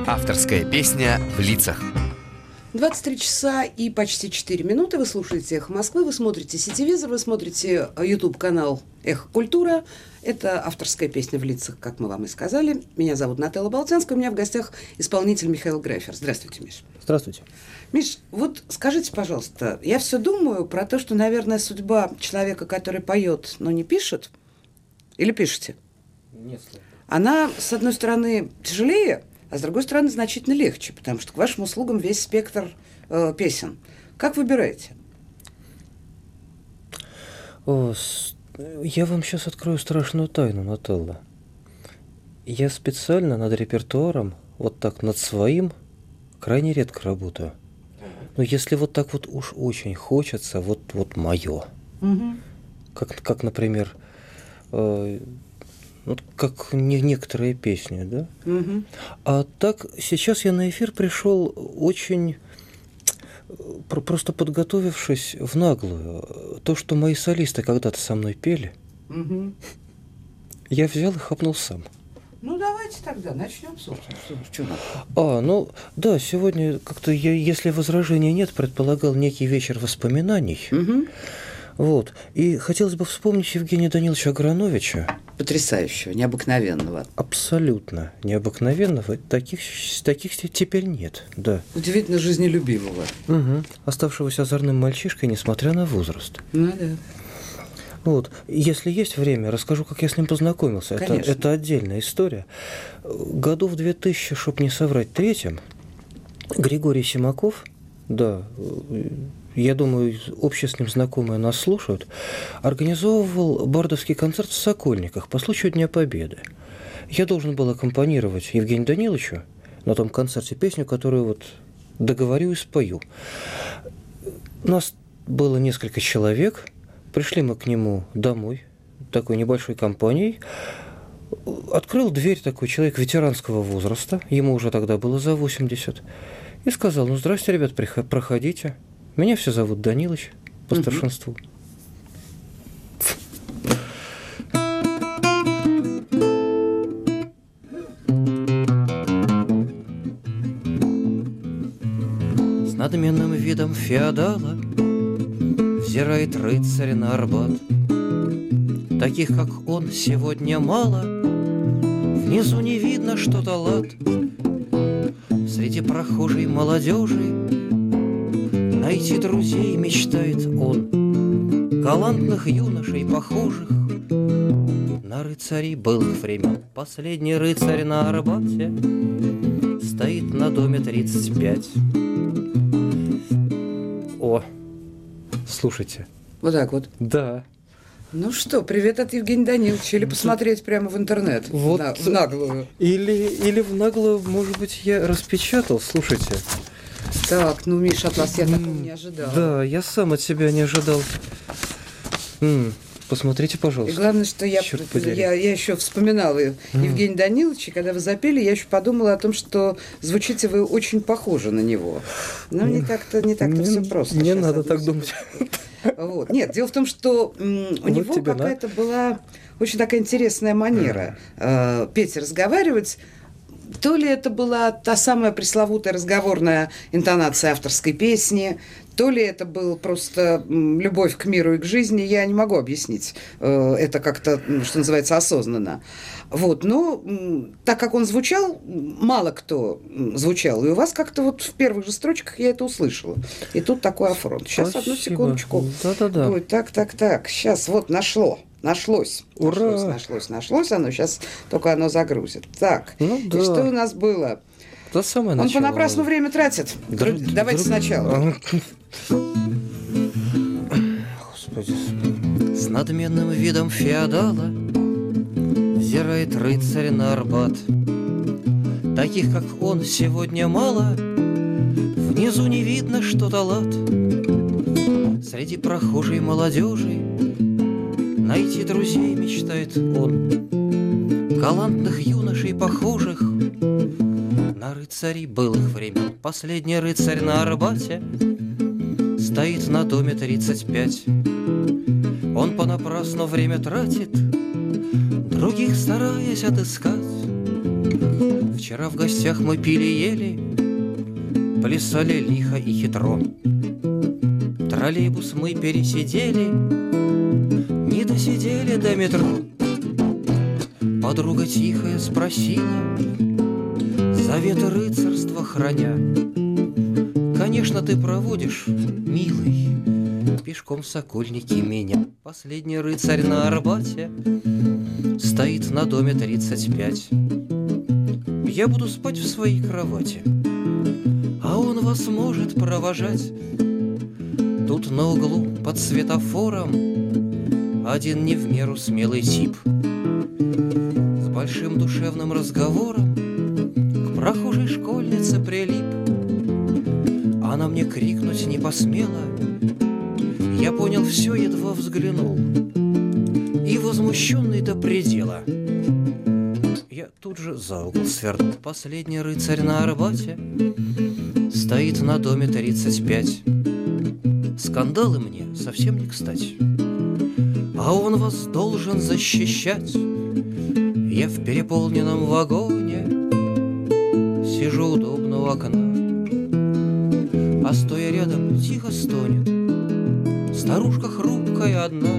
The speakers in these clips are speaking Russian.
Авторская песня в лицах. 23 часа и почти 4 минуты. Вы слушаете «Эхо Москвы», вы смотрите «Сетевизор», вы смотрите YouTube-канал «Эхо Культура». Это авторская песня в лицах, как мы вам и сказали. Меня зовут Нателла Болтянская, у меня в гостях исполнитель Михаил Грайфер. Здравствуйте, Миш. Здравствуйте. Миш, вот скажите, пожалуйста, я все думаю про то, что, наверное, судьба человека, который поет, но не пишет, или пишете? Нет. Она, с одной стороны, тяжелее, а с другой стороны, значительно легче, потому что к вашим услугам весь спектр песен. Как выбираете? Я вам сейчас открою страшную тайну, Нателла. Я специально над репертуаром, вот так над своим, крайне редко работаю. Но если вот так вот уж очень хочется, вот мое. Угу. Как, например, как некоторые песни, да? Угу. А так, сейчас я на эфир пришел очень просто подготовившись в наглую. То, что мои солисты когда-то со мной пели, Угу. я взял и хапнул сам. Ну, давайте тогда начнем, собственно. Что Да, сегодня как-то я, если возражений нет, предполагал некий вечер воспоминаний. Угу. Вот. И хотелось бы вспомнить Евгения Даниловича Аграновича. Потрясающего, необыкновенного. Абсолютно необыкновенного. Таких теперь нет, да. Удивительно жизнелюбивого. Угу. Оставшегося озорным мальчишкой, несмотря на возраст. Ну да. Вот. Если есть время, расскажу, как я с ним познакомился. Это отдельная история. Году в 2000, чтоб не соврать, третьем, Григорий Симаков, да, я думаю, общие с ним знакомые нас слушают, организовывал бардовский концерт в Сокольниках по случаю Дня Победы. Я должен был аккомпанировать Евгению Даниловичу на том концерте песню, которую вот договорю и спою. Нас было несколько человек. Пришли мы к нему домой, такой небольшой компанией. Открыл дверь такой человек ветеранского возраста, ему уже тогда было за 80, и сказал: ну, здрасте, ребят, проходите. Меня все зовут Данилыч по старшинству. С надменным видом феодала взирает рыцарь на Арбат. Таких, как он, сегодня мало. Внизу не видно, что-то лад. Среди прохожей молодежи найти друзей мечтает он. Галантных юношей, похожих на рыцарей былых времен. Последний рыцарь на Арбате стоит на доме 35. О, слушайте. Вот так вот. Да. Ну что, привет от Евгения Даниловича. Или посмотреть прямо в интернет, Вот. в наглую. Или в наглую, может быть, я распечатал, слушайте. Так, ну, Миша, от вас я такого не ожидала. Да, я сам от себя не ожидал. Посмотрите, пожалуйста. И главное, что я еще вспоминала Евгения Даниловича, когда вы запели, я еще подумала о том, что звучите вы очень похожи на него. Но не так-то все просто. Не Сейчас надо одну так думать. Вот. Нет, дело в том, что у него какая-то была очень такая интересная манера петь и разговаривать. То ли это была та самая пресловутая разговорная интонация авторской песни, то ли это был просто любовь к миру и к жизни, я не могу объяснить это как-то, что называется, осознанно. Вот, но так как он звучал, мало кто звучал, и у вас как-то вот в первых же строчках я это услышала. И тут такой афронт. Сейчас, Спасибо. одну секундочку. Да-да-да. Ой, так, сейчас, вот нашлось. Ура! Нашлось оно, сейчас только оно загрузит. Так, Ну, да. И что у нас было? Да, самое Он начало. понапрасну время тратит. Давайте сначала. Господи. С надменным видом феодала взирает рыцарь на Арбат. Таких, как он, сегодня мало. Внизу не видно, что-то лад. Среди прохожей молодежи найти друзей мечтает он. Галантных юношей, похожих на рыцарей былых времен. Последний рыцарь на Арбате стоит на доме 35. Он понапрасну время тратит, других стараясь отыскать. Вчера в гостях мы пили-ели, плясали лихо и хитро. Троллейбус мы пересидели, не досидели до метро. Подруга тихая спросила, заветы рыцарства храня: конечно, ты проводишь, милый, пешком в Сокольники меня. Последний рыцарь на Арбате стоит на доме 35. Я буду спать в своей кровати, а он вас может провожать. Тут на углу под светофором один не в меру смелый тип с большим душевным разговором к прохожей школьнице прилип. Она мне крикнуть не посмела, я понял все, едва взглянул, и возмущенный до предела я тут же за угол свернул. Последний рыцарь на Арбате стоит на доме 35. Скандалы мне совсем не кстати, а он вас должен защищать. Я в переполненном вагоне сижу удобно у окна, а стоя рядом тихо стонет старушка хрупкая одна.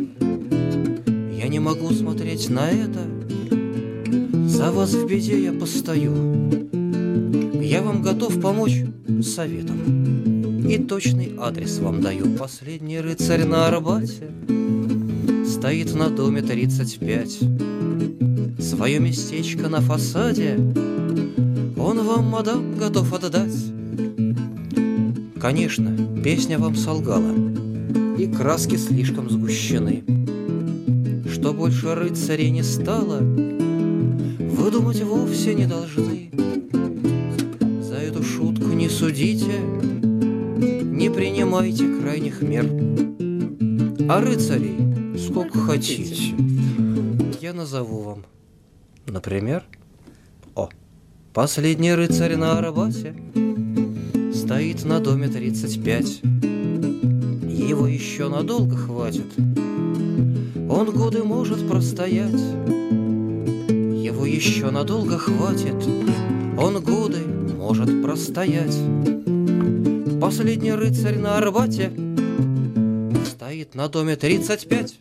Я не могу смотреть на это, за вас в беде я постою. Я вам готов помочь советом и точный адрес вам даю. Последний рыцарь на Арбате стоит на доме 35. Свое местечко на фасаде он вам, мадам, готов отдать. Конечно, песня вам солгала, и краски слишком сгущены. Что больше рыцарей не стало, вы думать вовсе не должны. За эту шутку не судите, не принимайте крайних мер. А рыцарей сколько хотите, я назову вам. Например, последний рыцарь на Арбате стоит на доме 35. Его еще надолго хватит, он годы может простоять. Его еще надолго хватит, он годы может простоять. Последний рыцарь на Арбате стоит на доме 35.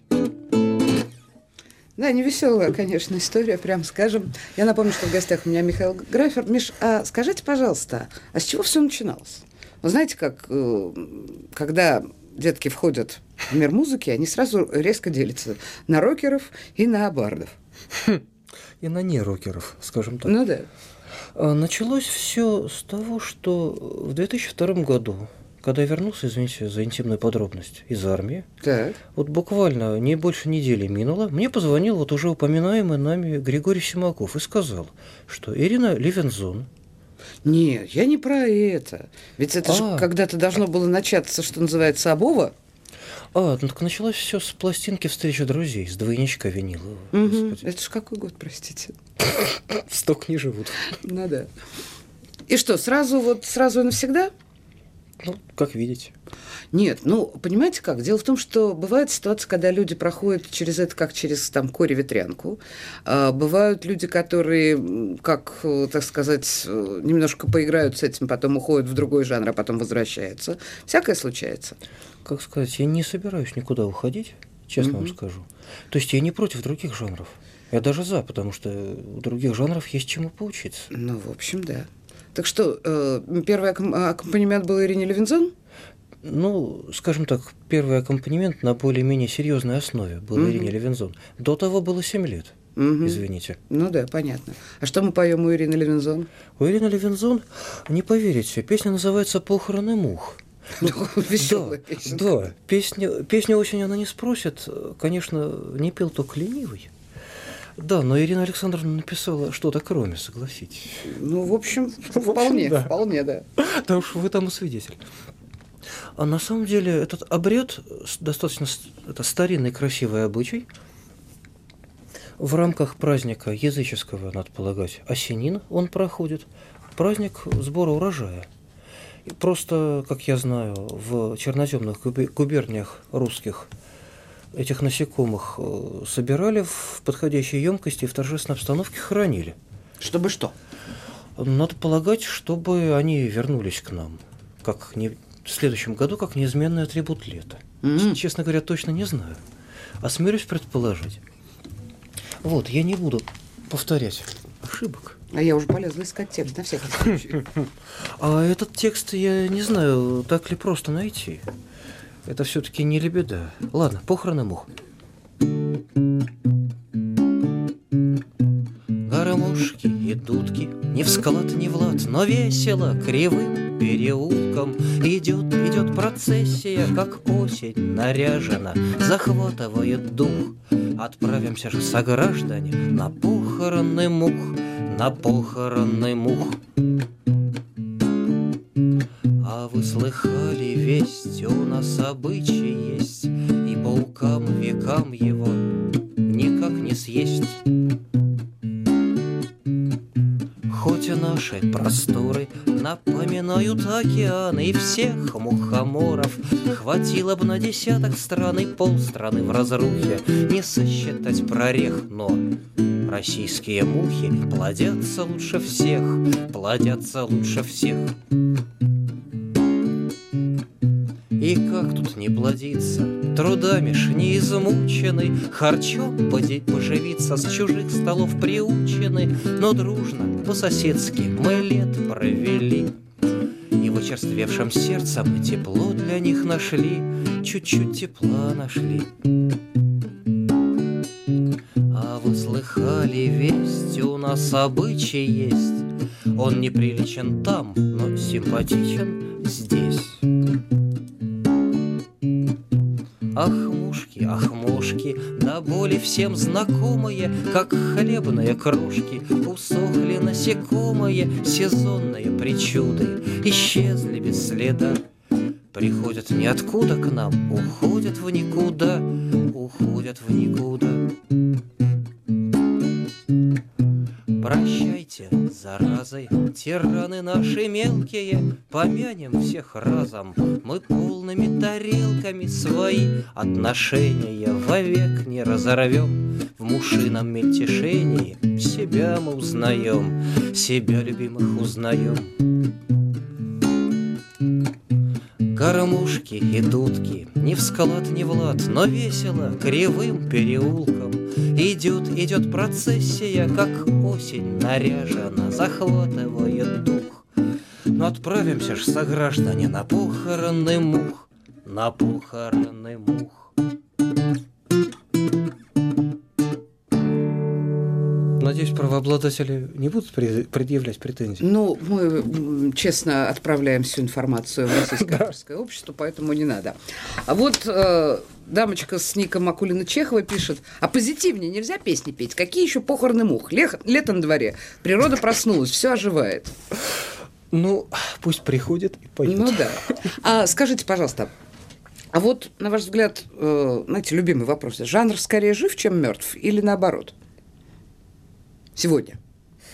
Да, невеселая, конечно, история, прям скажем. Я напомню, что в гостях у меня Михаил Графер. Миш, а скажите, пожалуйста, а с чего все начиналось? Вы знаете, как когда детки входят в мир музыки, они сразу резко делятся на рокеров и на бардов. И на нерокеров, скажем так. Ну да. Началось все с того, что в 2002 году, когда я вернулся, извините за интимную подробность, из армии, так. Вот буквально не больше недели минуло, мне позвонил вот уже упоминаемый нами Григорий Симаков и сказал, что Ирина Левинзон. Нет, я не про это. Ведь это же когда-то должно было начаться, что называется, обова. Ну так началось все с пластинки «Встреча друзей», с двойничка винилового. Это ж какой год, простите? Столько не живут. Ну да. И что, сразу и навсегда? Ну, как видите. Нет, понимаете как? Дело в том, что бывает ситуация, когда люди проходят через это, как через коре-ветрянку. Бывают люди, которые, как, так сказать, немножко поиграют с этим, потом уходят в другой жанр, а потом возвращаются. Всякое случается. Как сказать, я не собираюсь никуда уходить, честно вам скажу. То есть я не против других жанров. Я даже за, потому что у других жанров есть чему поучиться. В общем, да. Так что, первый аккомпанемент был Ирине Левинзон? Скажем так, первый аккомпанемент на более-менее серьезной основе был Ирине Левинзон. До того было 7 лет, извините. Ну да, понятно. А что мы поем у Ирины Левинзон? У Ирины Левинзон, не поверите, песня называется «Похороны мух». Веселая песня. Да, песню очень она не спросит. Конечно, не пел только ленивый. Да, но Ирина Александровна написала что-то кроме, согласитесь. В общем, вполне, да. Да уж вы тому свидетель. А на самом деле этот обряд достаточно старинный, красивый обычай. В рамках праздника языческого, надо полагать, осенин он проходит. Праздник сбора урожая. И просто, как я знаю, в черноземных губерниях русских этих насекомых собирали в подходящей емкости и в торжественной обстановке хоронили. Чтобы что? Надо полагать, чтобы они вернулись к нам, в следующем году, как неизменный атрибут лета. Честно говоря, точно не знаю. Осмелюсь предположить. Вот, я не буду повторять ошибок. А я уже полезла искать текст на всякий случай. А этот текст, я не знаю, так ли просто найти. Это все-таки не лебеда. Ладно, похороны мух. Гармошки и дудки, ни в склад, ни в лад, но весело кривым переулком идет процессия, как осень наряжена, захватывает дух. Отправимся же, сограждане, на похороны мух, на похороны мух. А вы слыхали весть, у нас обычай есть, и паукам векам его никак не съесть. Хоть и наши просторы напоминают океаны, и всех мухоморов хватило бы на десяток стран, и полстраны в разрухе, не сосчитать прорех, но российские мухи плодятся лучше всех, плодятся лучше всех. И как тут не плодиться, трудами ж не измучены, харчом поживиться с чужих столов приучены, но дружно, по-соседски мы лет провели. И в очерствевшем сердце мы тепло для них нашли, чуть-чуть тепла нашли. А вы слыхали весть, у нас обычай есть, он неприличен там, но симпатичен здесь. Ах, мушки, до боли всем знакомые, как хлебные крошки, усохли насекомые, сезонные причуды исчезли без следа. Приходят ниоткуда к нам, уходят в никуда, уходят в никуда. Прощайте, заразы, тираны наши мелкие, помянем всех разом, мы полными тарелками свои отношения вовек не разорвем. В мушином мельтешении себя мы узнаем, себя любимых узнаем. Гармошки и дудки, ни в склад, ни в лад, но весело кривым переулком идет процессия, как осень наряжена, захватывает дух. Но отправимся ж, сограждане, на похороны мух, на похороны мух. Надеюсь, правообладатели не будут предъявлять претензий? Ну, мы честно отправляем всю информацию в Российское авторское общество, поэтому не надо. А вот дамочка с ником Акулина-Чехова пишет: а позитивнее нельзя песни петь? Какие еще похороны мух? Лето на дворе, природа проснулась, все оживает. Ну, пусть приходит и поет. Ну да. А скажите, пожалуйста, а вот, на ваш взгляд, знаете, любимый вопрос, жанр скорее жив, чем мертв, или наоборот? Сегодня.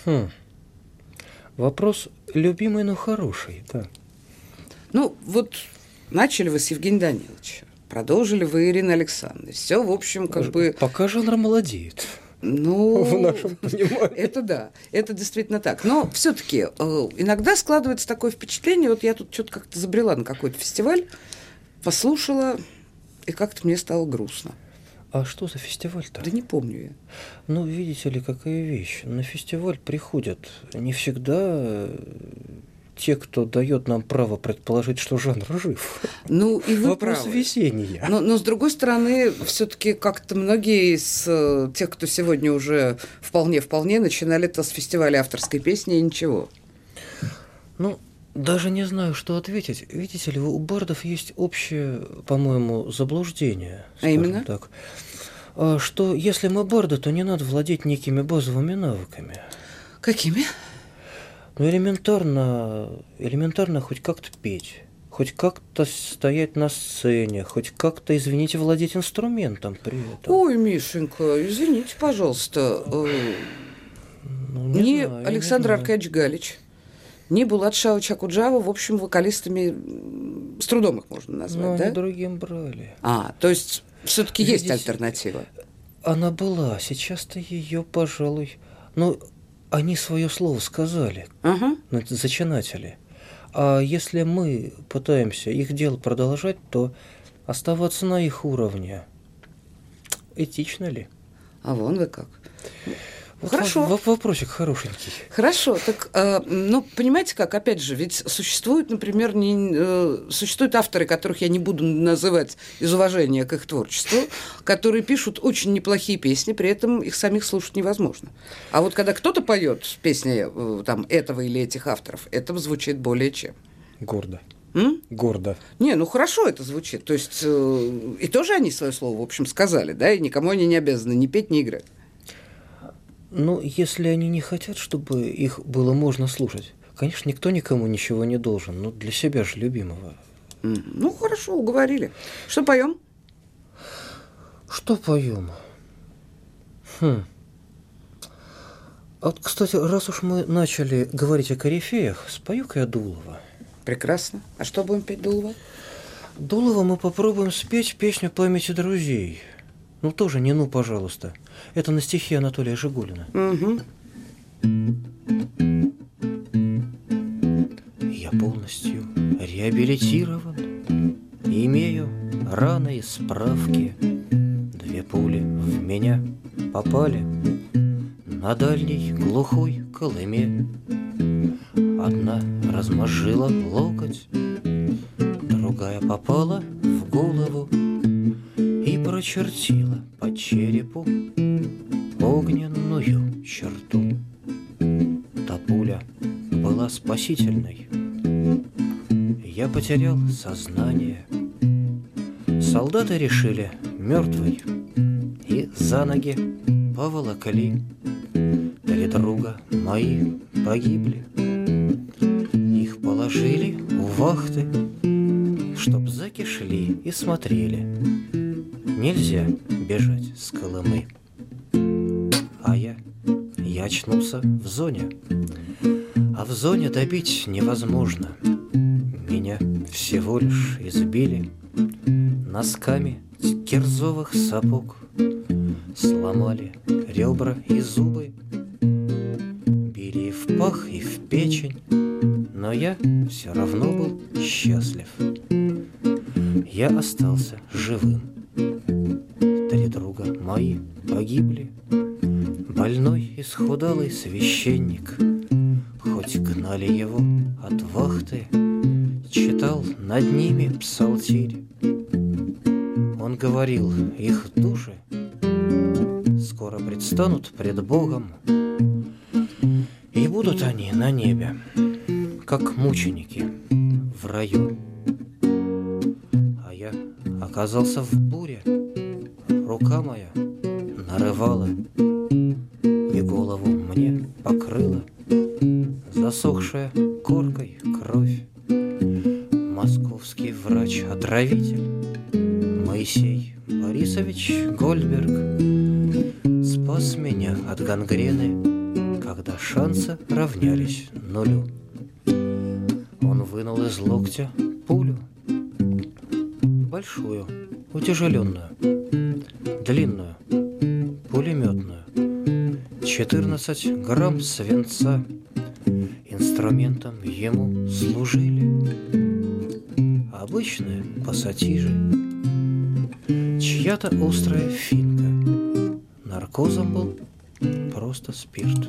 Вопрос любимый, но хороший, да. Ну, вот начали вы с Евгения Даниловича, продолжили вы Ирины Александровны. Все, в общем, как бы... Пока жанр молодеет. Ну, в нашем понимании. Это да, это действительно так. Но все-таки иногда складывается такое впечатление, вот я тут что-то как-то забрела на какой-то фестиваль, послушала, и как-то мне стало грустно. А что за фестиваль-то? Да не помню я. Ну, видите ли, какая вещь. На фестиваль приходят не всегда те, кто дает нам право предположить, что жанр жив. Ну, и вы Вопрос правы. весенния. Но, с другой стороны, все-таки как-то многие из тех, кто сегодня уже вполне начинали-то с фестиваля авторской песни и ничего. Ну, даже не знаю, что ответить. Видите ли, у бардов есть общее, по-моему, заблуждение. А именно? Так, что если мы барды, то не надо владеть некими базовыми навыками. Какими? Ну, элементарно хоть как-то петь, хоть как-то стоять на сцене, хоть как-то, извините, владеть инструментом при этом. Ой, Мишенька, извините, пожалуйста. Не Александр Аркадьевич Галич, ни Булат Шаович Акуджава, в общем, вокалистами с трудом их можно назвать, но да? они другим брали. То есть все-таки есть альтернатива? Она была, сейчас-то ее, пожалуй, они свое слово сказали, ну, это зачинатели. А если мы пытаемся их дело продолжать, то оставаться на их уровне этично ли? А вон вы как. Вот хорошо. Вопросик хорошенький. Хорошо. Так, ну, понимаете как, опять же, ведь существуют, например, существуют авторы, которых я не буду называть из уважения к их творчеству, которые пишут очень неплохие песни, при этом их самих слушать невозможно. А вот когда кто-то поет песни там, этого или этих авторов, это звучит более чем. Гордо. Гордо. Не, ну хорошо это звучит. То есть и тоже они свое слово, в общем, сказали, да, и никому они не обязаны ни петь, ни играть. Ну, если они не хотят, чтобы их было можно слушать, конечно, никто никому ничего не должен, но для себя же любимого. Ну, хорошо, уговорили. Что поем? Что поем? А вот, кстати, раз уж мы начали говорить о корифеях, спою-ка я Дулова. Прекрасно. А что будем петь Дулова? Дулова мы попробуем спеть песню «Памяти друзей». Ну, тоже не «ну, пожалуйста». Это на стихи Анатолия Жигулина. Я полностью реабилитирован, имею раны и справки. 2 пули в меня попали на дальней глухой Колыме. Одна размозжила локоть, другая попала в голову и прочертила по черепу огненную черту. Та пуля была спасительной. Я потерял сознание. Солдаты решили мертвый и за ноги поволокли. 3 друга мои погибли. Их положили у вахты, чтоб зэки шли и смотрели. Нельзя бежать с Колымы. А я очнулся в зоне. А в зоне добить невозможно. Меня всего лишь избили носками кирзовых сапог. Сломали ребра и зубы, били и в пах, и в печень. Но я все равно был счастлив. Я остался живым. 3 друга мои погибли. Больной исхудалый священник, хоть гнали его от вахты, читал над ними псалтирь. Он говорил, их души скоро предстанут пред Богом, и будут они на небе, как мученики в раю. А я оказался в буре, рука моя нарывала, и голову мне покрыла засохшая коркой кровь. Московский врач-отравитель Моисей Борисович Гольдберг спас меня от гангрены, когда шансы равнялись нулю. Он вынул из локтя пулю, большую, утяжеленную, длинную, пулеметную, 14 грамм свинца. Инструментом ему служили обычные пассатижи, чья-то острая финка. Наркозом был просто спирт.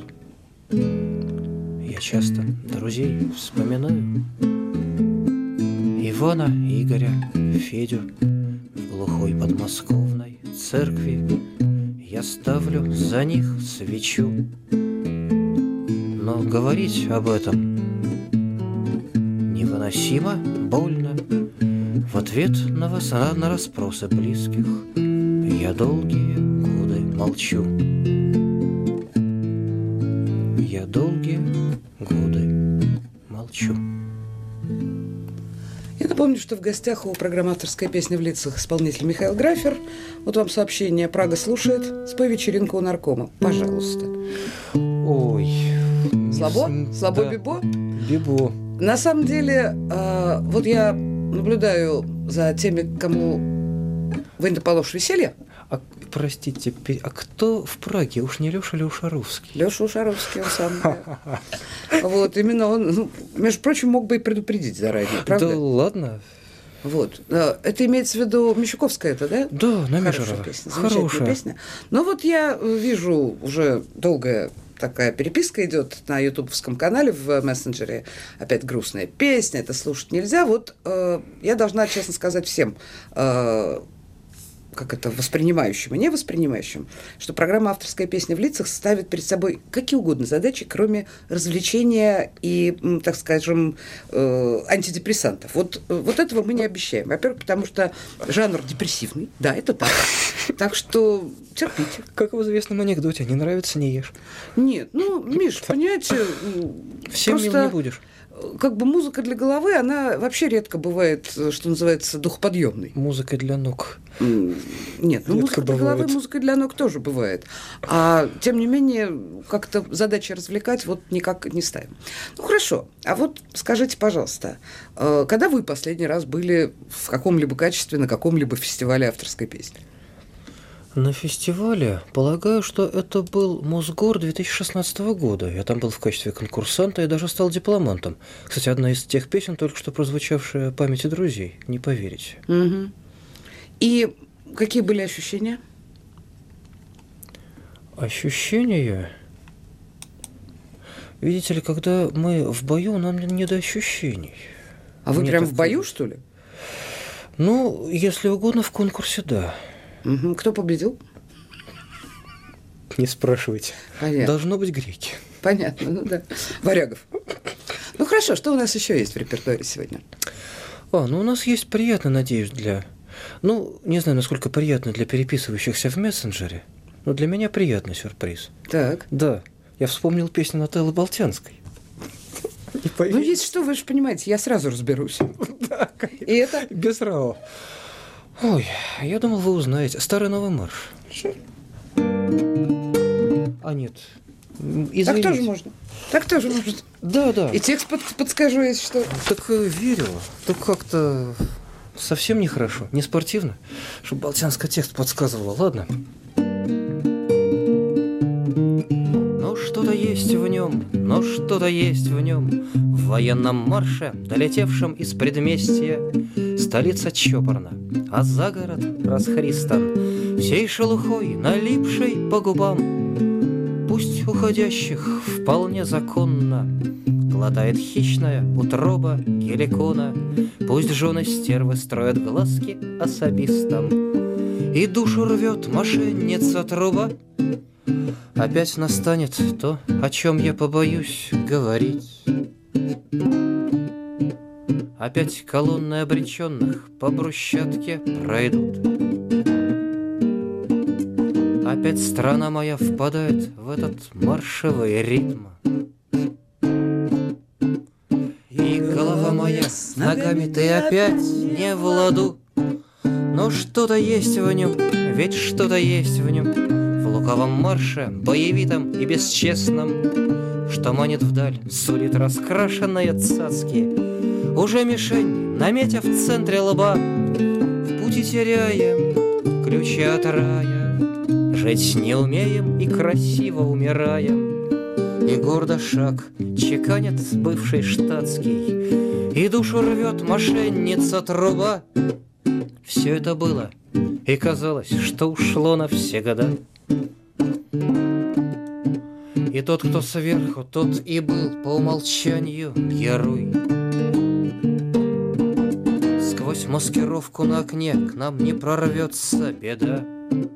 Я часто друзей вспоминаю: Ивана, Игоря, Федю. В глухой подмосковной церкви я ставлю за них свечу. Но говорить об этом невыносимо больно. В ответ на расспросы близких я долгие годы молчу. Я долгие годы молчу. Я напомню, что в гостях у программы «Авторская песня в лицах» исполнитель Михаил Графер. Вот вам сообщение. Прага слушает. Спой вечеринку у наркома. Пожалуйста. Ой. Слабо? Слабо, да. Бибо? Бибо. На самом деле, вот я наблюдаю за теми, кому вы не положишь веселье. А простите, а кто в Праге? Уж не Лёша ли Ушаровский? Лёша Ушаровский, он сам. Вот, именно он, между прочим, мог бы и предупредить заранее, правда? Да ладно. Вот. Это имеется в виду Мещуковская, это, да? Да, на Хорошая песня, замечательная песня. Но вот я вижу, уже долгая такая переписка идет на ютубовском канале в мессенджере. Опять грустная песня, это слушать нельзя. Вот я должна честно сказать всем, как это, воспринимающим и невоспринимающим, что программа «Авторская песня в лицах» ставит перед собой какие угодно задачи, кроме развлечения и, так скажем, антидепрессантов. Вот этого мы не обещаем. Во-первых, потому что жанр депрессивный. Да, это так. Так что терпите. Как в известном анекдоте, не нравится — не ешь. Нет, Миш, понимаете, всем мил не будешь. Как бы музыка для головы, она вообще редко бывает, что называется, духоподъемной. Музыка для ног. Нет, музыка для головы, музыка для ног тоже бывает. А тем не менее, как-то задачи развлекать вот никак не ставим. Ну хорошо, а вот скажите, пожалуйста, когда вы последний раз были в каком-либо качестве на каком-либо фестивале авторской песни? На фестивале, полагаю, что это был Мосгор 2016 года. Я там был в качестве конкурсанта и даже стал дипломантом. Кстати, одна из тех песен, только что прозвучавшая «Памяти друзей», не поверите. Угу. И какие были ощущения? Ощущения? Видите ли, когда мы в бою, нам не до ощущений. А вы прям в бою, что ли? Ну, если угодно, в конкурсе, да. Угу. Кто победил? Не спрашивайте. Понятно. Должно быть греки. Понятно, ну да. Варягов. Ну хорошо, что у нас еще есть в репертуаре сегодня? У нас есть приятно, надеюсь, не знаю, насколько приятно для переписывающихся в мессенджере, но для меня приятный сюрприз. Так. Да, я вспомнил песню Нателлы Болтянской. Ну, если что, вы же понимаете, я сразу разберусь. Да, и это? Без РАО. Ой, я думал, вы узнаете. Старый новый марш. А нет. Извините. Так тоже можно. Да. И текст подскажу, если что. Так верю. Только как-то совсем нехорошо, не спортивно, чтобы Болтянская текст подсказывала, ладно? Но что-то есть в нем, в военном марше, долетевшем из предместья. Столица чопорна, а за город расхристан, всей шелухой, налипшей по губам. Пусть уходящих вполне законно глотает хищная утроба геликона. Пусть жены стервы строят глазки особистам, и душу рвет мошенница труба. Опять настанет то, о чем я побоюсь говорить. Опять колонны обреченных по брусчатке пройдут. Опять страна моя впадает в этот маршевый ритм. И голова моя с ногами-то и опять не в ладу. Но что-то есть в нем, ведь что-то есть в нем, в лукавом марше, боевитом и бесчестном, что манит вдаль, сулит раскрашенные цацки. Уже мишень, наметя в центре лба, в пути теряем ключи от рая. Жить не умеем и красиво умираем. И гордо шаг чеканит бывший штатский, и душу рвет мошенница труба. Все это было, и казалось, что ушло навсегда. И тот, кто сверху, тот и был по умолчанию герой. Сквозь маскировку на окне к нам не прорвется беда.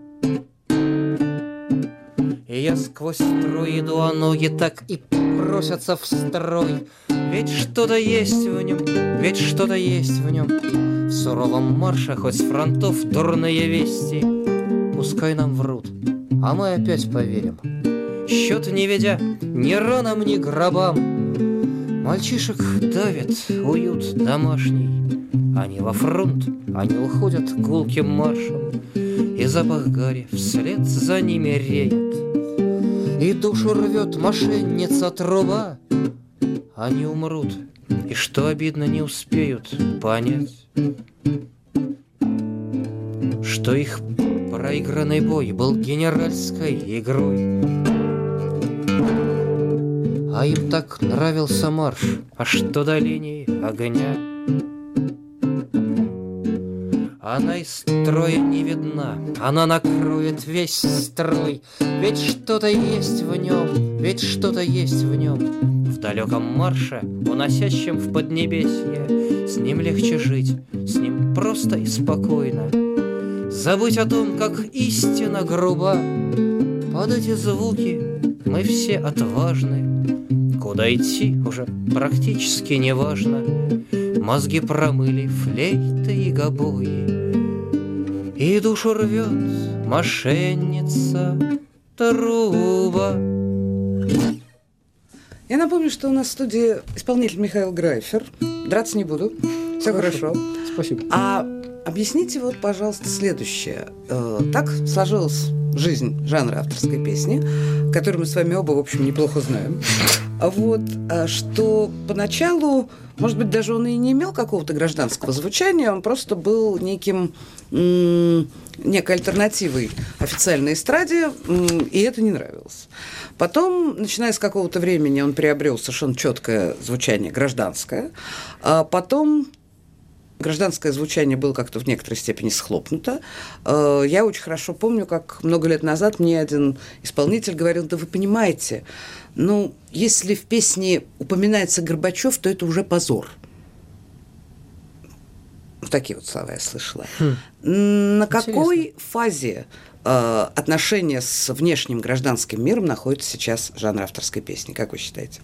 И я сквозь строй иду, а ноги так и просятся в строй. Ведь что-то есть в нем, в суровом марше, хоть с фронтов дурные вести. Пускай нам врут, а мы опять поверим, счет не ведя ни ранам, ни гробам. Мальчишек давит уют домашний, они во фронт, они уходят гулким маршем, и запах гари вслед за ними реет. И душу рвет мошенница труба. Они умрут, и что обидно, не успеют понять, что их проигранный бой был генеральской игрой. А им так нравился марш, аж до до линии огня. Она из строя не видна, она накроет весь строй. Ведь что-то есть в нем, ведь что-то есть в нем. В далеком марше, уносящем в поднебесье, с ним легче жить, с ним просто и спокойно. Забыть о том, как истина груба. Под эти звуки мы все отважны. Куда идти уже практически не важно. Мозги промыли флейты и гобои. И душу рвет мошенница труба. Я напомню, что у нас в студии исполнитель Михаил Грайфер. Драться не буду. Все хорошо. Спасибо. А объясните вот, пожалуйста, следующее. Так сложилась жизнь жанра авторской песни, которую мы с вами оба, в общем, неплохо знаем. Вот, что поначалу, может быть, даже он и не имел какого-то гражданского звучания, он просто был некой альтернативой официальной эстраде, и это не нравилось. Потом, начиная с какого-то времени, он приобрел совершенно четкое звучание гражданское, а потом гражданское звучание было как-то в некоторой степени схлопнуто. Я очень хорошо помню, как много лет назад мне один исполнитель говорил: да вы понимаете, ну, если в песне упоминается Горбачев, то это уже позор. Такие вот слова я слышала. На какой фазе отношения с внешним гражданским миром находится сейчас жанр авторской песни? Как вы считаете?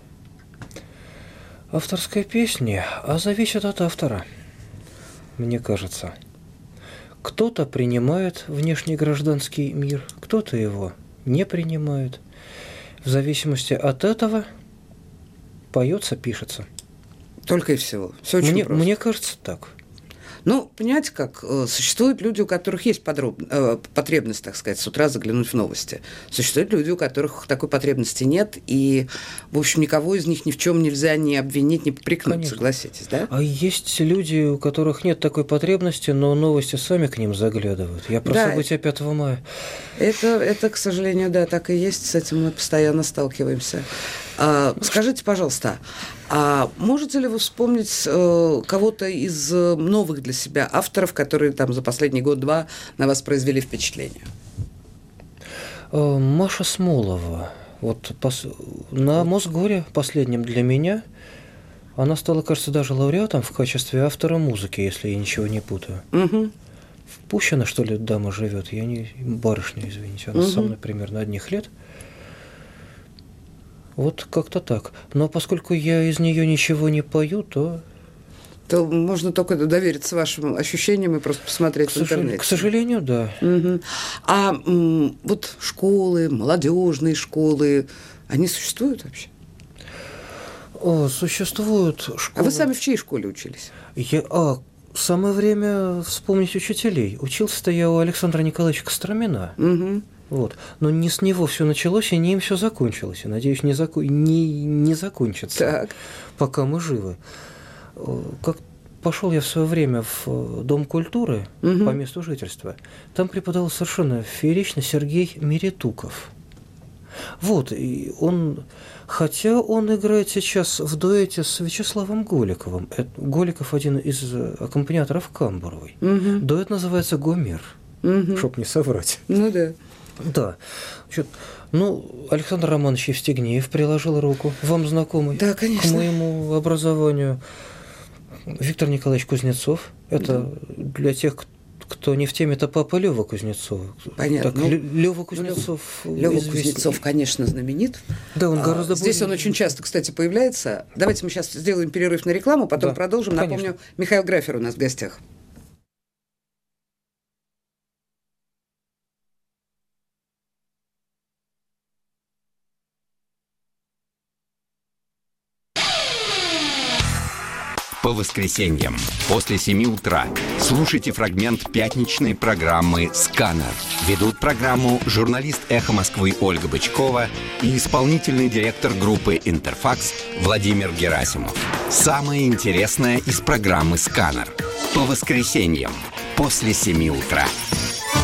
Авторской песни, зависит от автора, мне кажется. Кто-то принимает внешний гражданский мир, кто-то его не принимает. В зависимости от этого поется, пишется. Только и всего. Все очень просто. Мне кажется, так. Ну, понимаете, как существуют люди, у которых есть потребность, так сказать, с утра заглянуть в новости. Существуют люди, у которых такой потребности нет, и, в общем, никого из них ни в чем нельзя ни обвинить, ни попрекнуть, конечно. Согласитесь, да? А есть люди, у которых нет такой потребности, но новости сами к ним заглядывают. Я про события 5 мая. Это, к сожалению, да, так и есть, с этим мы постоянно сталкиваемся. Скажите, пожалуйста, а можете ли вы вспомнить кого-то из новых для себя авторов, которые там за последний год-два на вас произвели впечатление? Маша Смолова. Вот на Мосгоре последнем для меня она стала, кажется, даже лауреатом в качестве автора музыки, если я ничего не путаю. Угу. В Пущино, что ли, дама живет? Я не барышня, извините. Она со мной примерно одних лет. Вот как-то так. Но поскольку я из нее ничего не пою, то можно только довериться вашим ощущениям и просто посмотреть в интернете. К сожалению, да. Угу. А вот школы, молодежные школы, они существуют вообще? Существуют школы. А вы сами в чьей школе учились? Самое время вспомнить учителей. Учился-то я у Александра Николаевича Костромина. Угу. Вот. Но не с него все началось, и не им все закончилось. И, надеюсь, не закончится, так. Пока мы живы. Как пошел я в свое время в Дом культуры по месту жительства, там преподавал совершенно феерично Сергей Меретуков. Вот, и хотя он играет сейчас в дуэте с Вячеславом Голиковым. Голиков один из аккомпаниаторов Камбуровой. Дуэт называется «Гомер», чтоб не соврать. Ну да. Да. Александр Романович Евстигнеев приложил руку, вам знакомый, да, конечно. К моему образованию. Виктор Николаевич Кузнецов. Это для тех, кто не в теме, это папа Лёва Кузнецов. Понятно. Так, Лёва Кузнецов. Лёва Кузнецов, конечно, знаменит. Да, он гораздо Здесь он очень часто, кстати, появляется. Давайте мы сейчас сделаем перерыв на рекламу, потом продолжим. Конечно. Напомню, Михаил Грайфер у нас в гостях. По воскресеньям после 7 утра слушайте фрагмент пятничной программы «Сканер». Ведут программу журналист «Эхо Москвы» Ольга Бычкова и исполнительный директор группы «Интерфакс» Владимир Герасимов. Самое интересное из программы «Сканер». По воскресеньям после 7 утра.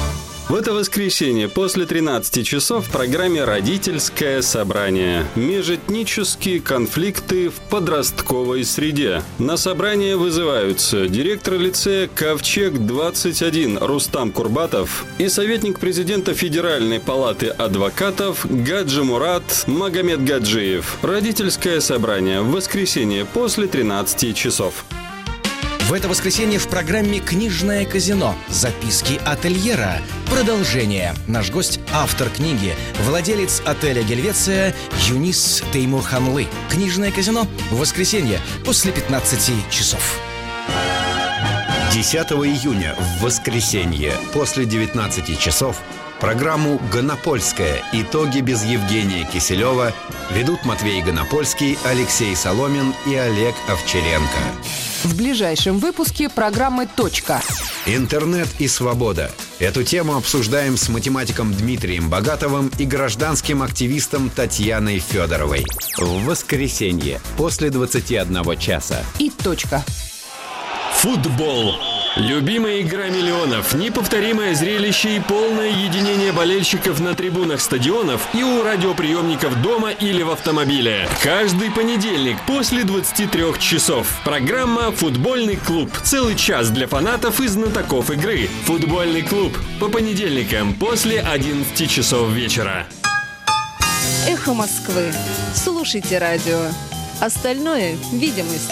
В это воскресенье после 13 часов в программе «Родительское собрание». Межэтнические конфликты в подростковой среде. На собрание вызываются директор лицея «Ковчег-21» Рустам Курбатов и советник президента Федеральной палаты адвокатов Гаджи Мурат Магомед Гаджиев. Родительское собрание в воскресенье после 13 часов. В это воскресенье в программе «Книжное казино. Записки ательера». Продолжение. Наш гость – автор книги, владелец отеля «Гельвеция» Юнис Теймурханлы. «Книжное казино» в воскресенье после 15 часов. 10 июня в воскресенье после 19 часов программу «Гонопольская. Итоги без Евгения Киселева» ведут Матвей Гонопольский, Алексей Соломин и Олег Овчаренко. В ближайшем выпуске программы «Точка». Интернет и свобода. Эту тему обсуждаем с математиком Дмитрием Богатовым и гражданским активистом Татьяной Федоровой. В воскресенье после 21 часа. И «Точка». Футбол. Любимая игра миллионов, неповторимое зрелище и полное единение болельщиков на трибунах стадионов и у радиоприемников дома или в автомобиле. Каждый понедельник после 23 часов. Программа «Футбольный клуб». Целый час для фанатов и знатоков игры. «Футбольный клуб» по понедельникам после 11 часов вечера. Эхо Москвы. Слушайте радио. Остальное – видимость.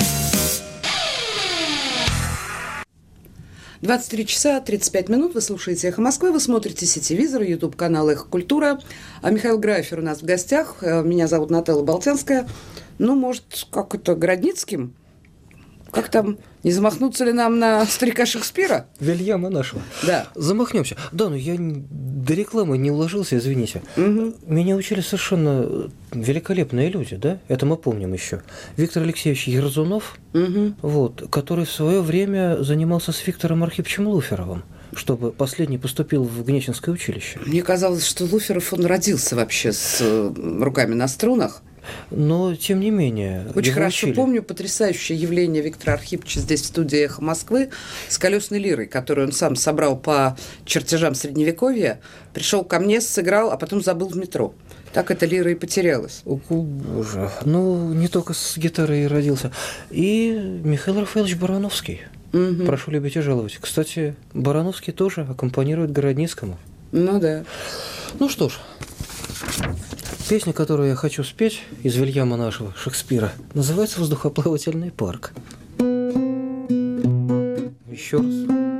23 часа 35 минут. Вы слушаете «Эхо Москвы», вы смотрите сетевизор, YouTube-канал «Эхо Культура». А Михаил Грайфер у нас в гостях. Меня зовут Нателла Болтянская. Ну, может, как это, Городницким? Как там, не замахнуться ли нам на старика Шекспира? Вильяма нашего. Да. Замахнемся. Да, но я до рекламы не уложился, извините. Угу. Меня учили совершенно великолепные люди, да? Это мы помним еще. Виктор Алексеевич Ерзунов, вот, который в свое время занимался с Виктором Архиповичем Луферовым, чтобы последний поступил в Гнесинское училище. Мне казалось, что Луферов, он родился вообще с руками на струнах. Но, тем не менее... Очень хорошо помню потрясающее явление Виктора Архиповича здесь, в студии «Эхо Москвы», с колесной лирой, которую он сам собрал по чертежам Средневековья, пришел ко мне, сыграл, а потом забыл в метро. Так эта лира и потерялась. О, боже. Ну, не только с гитарой и родился. И Михаил Рафаэлович Барановский. Угу. Прошу любить и жаловать. Кстати, Барановский тоже аккомпанирует Городницкому. Ну да. Ну что ж... Песня, которую я хочу спеть из Вильяма нашего Шекспира, называется «Воздухоплавательный парк». Еще раз.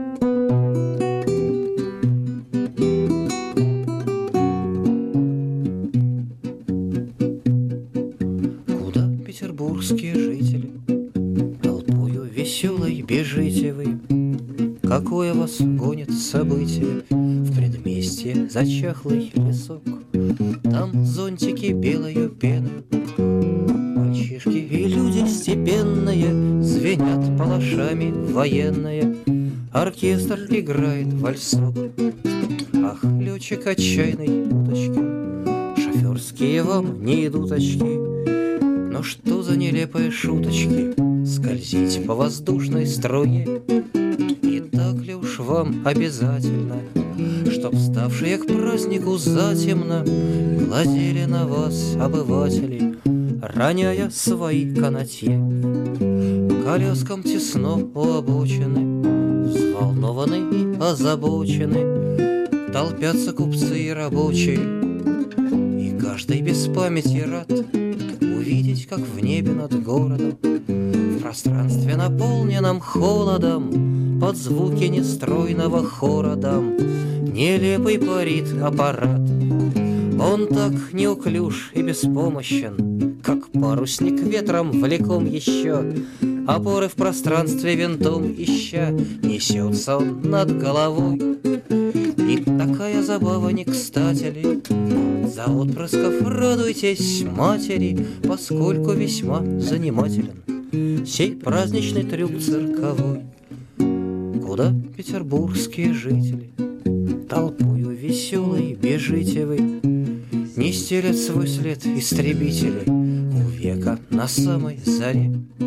Куда петербургские жители толпою веселой бежите вы? Какое вас гонит событие в предместье зачахлый лесок? Там зонтики белою пеной, мальчишки и люди степенные звенят палашами военные, оркестр играет вальсок. Ах, летчик отчаянный Уточкин, шоферские вам не идут очки. Но что за нелепые шуточки скользить по воздушной струе? И так ли уж вам обязательно, чтоб вставшие к празднику затемно глазели на вас обыватели, роняя свои канатье? Коляскам тесно у обочины, взволнованы и озабочены, толпятся купцы и рабочие, и каждый без памяти рад увидеть, как в небе над городом, в пространстве, наполненном холодом, под звуки нестройного хора дам, нелепый парит аппарат. Он так неуклюж и беспомощен, как парусник ветром влеком еще, опоры в пространстве винтом ища, несется он над головой. И такая забава не кстати ли, за отпрысков радуйтесь, матери, поскольку весьма занимателен сей праздничный трюк цирковой. Куда петербургские жители толпою веселой бежите вы? Не стелят свой след истребители у века на самой заре.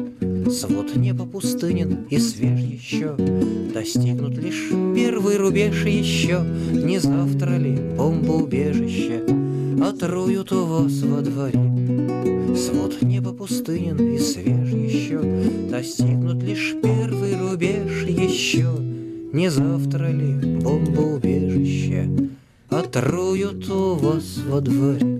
Свод неба пустынен и свеж еще, достигнут лишь первый рубеж, и еще не завтра ли бомбоубежище отруют у вас во дворе. Свод неба пустынен и свеж еще, достигнут лишь первый рубеж, еще не завтра ли бомбоубежище отруют у вас во дворе.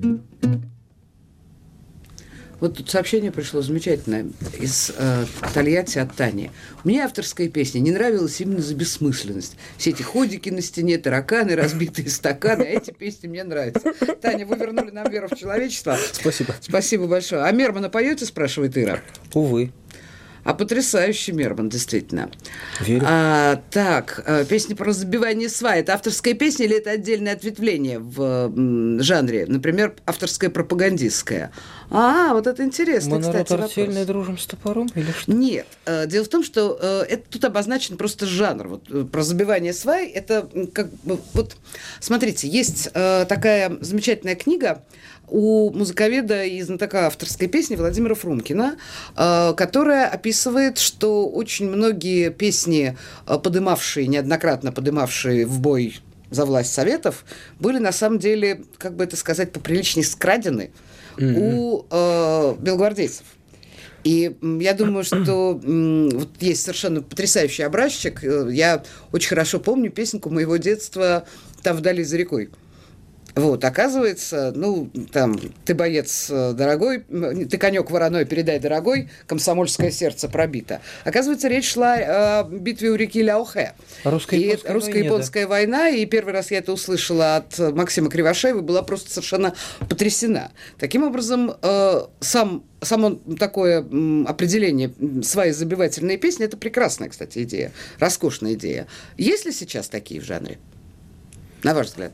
Вот тут сообщение пришло замечательное из Тольятти от Тани. Мне авторская песня не нравилась именно за бессмысленность. Все эти ходики на стене, тараканы, разбитые стаканы, а эти песни мне нравятся. Таня, вы вернули нам веру в человечество. Спасибо. Спасибо большое. А Мермана поете, спрашивает Ира? Увы. А потрясающий Мерман, действительно. Верю. Так, песня про забивание свай. Это авторская песня или это отдельное ответвление в жанре? Например, авторская пропагандистская. Вот это интересно, мы кстати, народ артельный, дружим с топором или что? Нет. Дело в том, что это тут обозначен просто жанр. Вот, про забивание свай, это как бы... Вот, смотрите, есть такая замечательная книга у музыковеда и знатока авторской песни Владимира Фрумкина, которая описывает, что очень многие песни, неоднократно подымавшие в бой за власть Советов, были на самом деле, как бы это сказать, поприличнее скрадены у белогвардейцев. И я думаю, что вот есть совершенно потрясающий образчик. Я очень хорошо помню песенку моего детства «Там вдали за рекой». Вот, оказывается, там, ты боец дорогой, ты конек вороной, передай дорогой, комсомольское сердце пробито. Оказывается, речь шла о битве у реки Ляохэ. Русско-японская война, и первый раз я это услышала от Максима Кривошеева, была просто совершенно потрясена. Таким образом, само такое определение своей забивательной песни, это прекрасная, кстати, идея, роскошная идея. Есть ли сейчас такие в жанре, на ваш взгляд?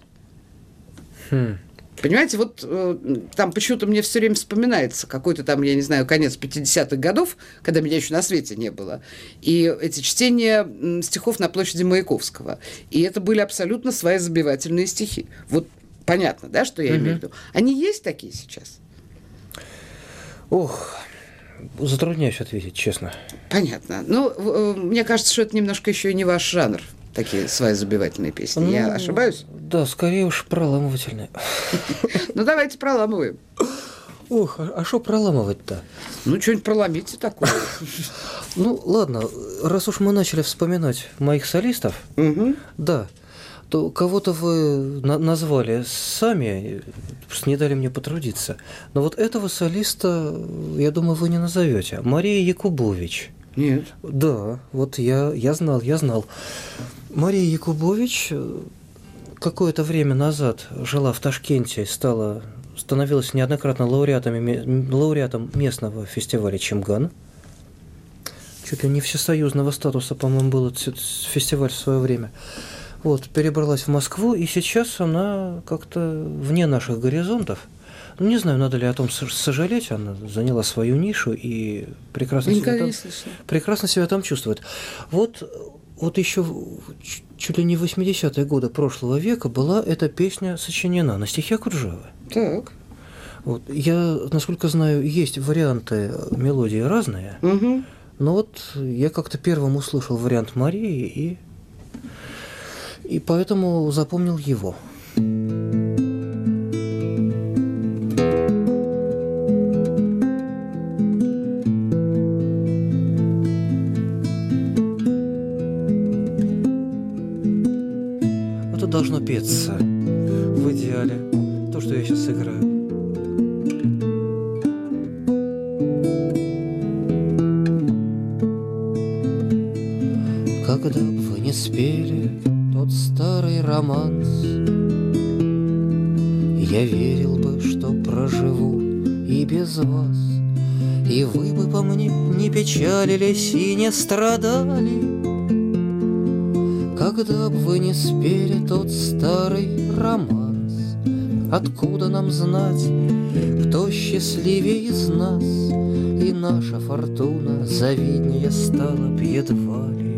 Понимаете, вот там почему-то мне все время вспоминается какой-то там, я не знаю, конец 50-х годов, когда меня еще на свете не было, и эти чтения стихов на площади Маяковского. И это были абсолютно свои забивательные стихи. Вот понятно, да, что я имею в виду? Они есть такие сейчас? Ох, затрудняюсь ответить, честно. Понятно. Мне кажется, что это немножко еще и не ваш жанр. Такие свои забивательные песни. Я ошибаюсь? Да, скорее уж проламывательные. Давайте проламываем. Ох, а что проламывать-то? Что-нибудь проломите такое. Ладно, раз уж мы начали вспоминать моих солистов, да, то кого-то вы назвали сами, не дали мне потрудиться. Но вот этого солиста, я думаю, вы не назовете. Мария Якубович. Нет. Да, вот я знал. Мария Якубович какое-то время назад жила в Ташкенте, становилась неоднократно лауреатом местного фестиваля «Чимган». Чуть ли не всесоюзного статуса, по-моему, был этот фестиваль в свое время. Вот, перебралась в Москву, и сейчас она как-то вне наших горизонтов. Не знаю, надо ли о том сожалеть, она заняла свою нишу и прекрасно себя там чувствует. Вот еще чуть ли не в 80-е годы прошлого века была эта песня сочинена на стихи Акуджавы. Так. Вот, я, насколько знаю, есть варианты мелодии разные, но вот я как-то первым услышал вариант Марии и поэтому запомнил его. Должно петься в идеале то, что я сейчас сыграю. Когда б вы не спели тот старый романс, я верил бы, что проживу и без вас, и вы бы по мне не печалились и не страдали. Когда б вы не спели тот старый романс, откуда нам знать, кто счастливее из нас, и наша фортуна завиднее стала б едва ли.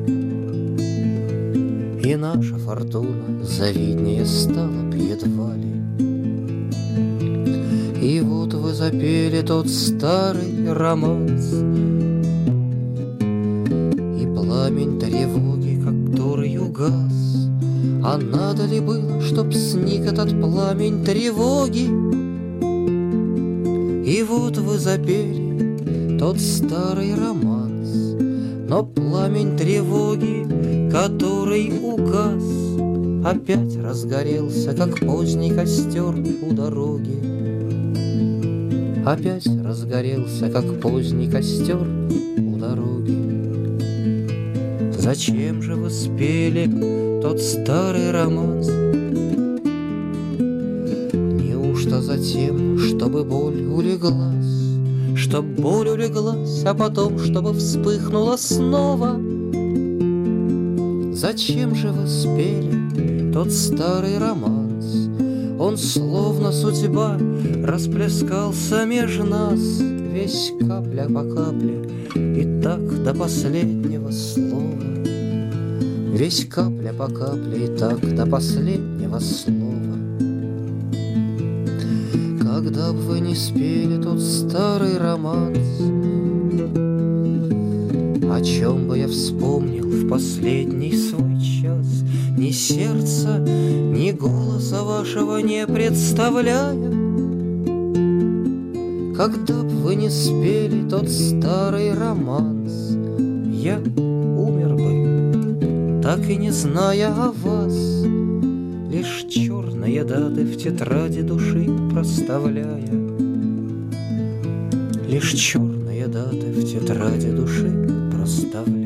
И наша фортуна завиднее стала б едва ли. И вот вы запели тот старый романс, пламень тревоги, который угас. А надо ли было, чтоб сник этот пламень тревоги? И вот вы запели тот старый романс, но пламень тревоги, который угас, опять разгорелся, как поздний костер у дороги. Опять разгорелся, как поздний костер у дороги. Зачем же вы спели тот старый романс? Неужто затем, чтобы боль улеглась? Чтоб боль улеглась, а потом, чтобы вспыхнула снова? Зачем же вы спели тот старый романс? Он словно судьба расплескался меж нас, весь капля по капле, и так до последнего слова. Весь капля по капле, и так до последнего слова. Когда бы вы не спели тот старый романс, о чем бы я вспомнил в последний свой час, ни сердца, ни голоса вашего не представляя? Когда б вы не спели тот старый романс, я умер бы, так и не зная о вас, лишь черные даты в тетради души проставляя. Лишь черные даты в тетради души проставляя.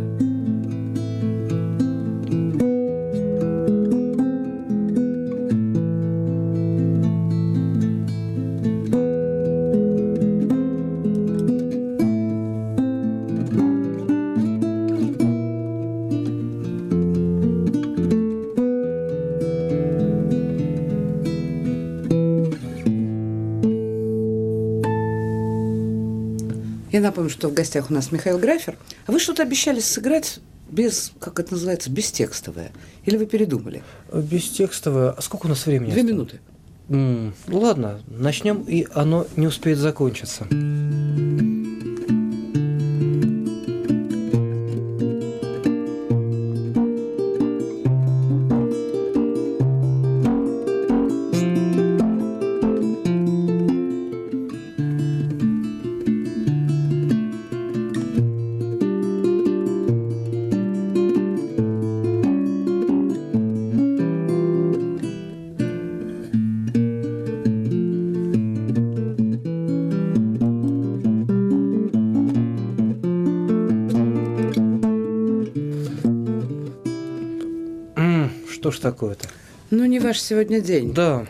Я напомню, что в гостях у нас Михаил Графер. А вы что-то обещали сыграть без, как это называется, бестекстовое? Или вы передумали? Бестекстовое. А сколько у нас времени? 2 минуты. Ладно, начнем, и оно не успеет закончиться. Что ж такое-то? Ну, не ваш сегодня день. Да.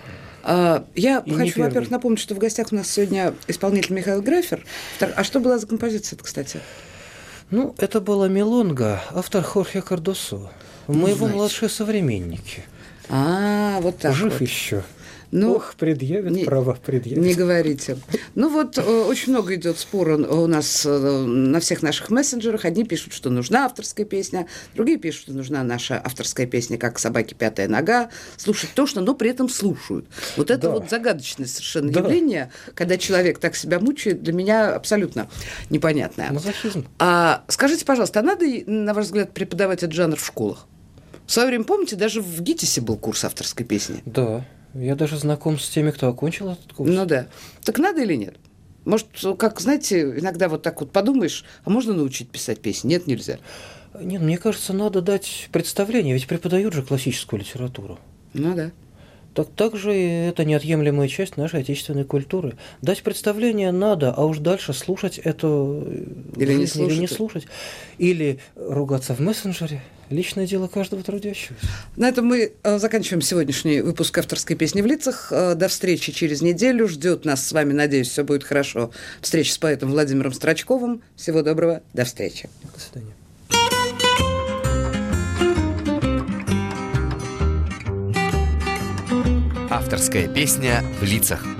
Я хочу, во-первых, напомнить, что в гостях у нас сегодня исполнитель Михаил Графер. А что была за композиция-то, кстати? Ну, это была «Милонга», автор Хорхе Кардосо. Мы его младшие современники. Вот так. Жив вот еще. Ну, Ох, предъявит, право предъявит. Не говорите. Ну вот, очень много идет спора у нас на всех наших мессенджерах. Одни пишут, что нужна авторская песня, другие пишут, что нужна наша авторская песня «Как собаке пятая нога». Слушать тошно, но при этом слушают. Вот это вот загадочное совершенно явление, когда человек так себя мучает, для меня абсолютно непонятное. Мазохизм. Скажите, пожалуйста, а надо, на ваш взгляд, преподавать этот жанр в школах? В свое время, помните, даже в ГИТИСе был курс авторской песни? Да. Я даже знаком с теми, кто окончил этот курс. Ну да. Так надо или нет? Может, как, знаете, иногда вот так вот подумаешь, а можно научить писать песни? Нет, нельзя. Нет, мне кажется, надо дать представление, ведь преподают же классическую литературу. Ну да. Так же это неотъемлемая часть нашей отечественной культуры. Дать представление надо, а уж дальше слушать это или не слушать. Или ругаться в мессенджере. Личное дело каждого трудящегося. На этом мы заканчиваем сегодняшний выпуск авторской песни в лицах. До встречи через неделю. Ждет нас с вами, надеюсь, все будет хорошо. Встреча с поэтом Владимиром Строчковым. Всего доброго. До встречи. До свидания. Авторская песня в лицах.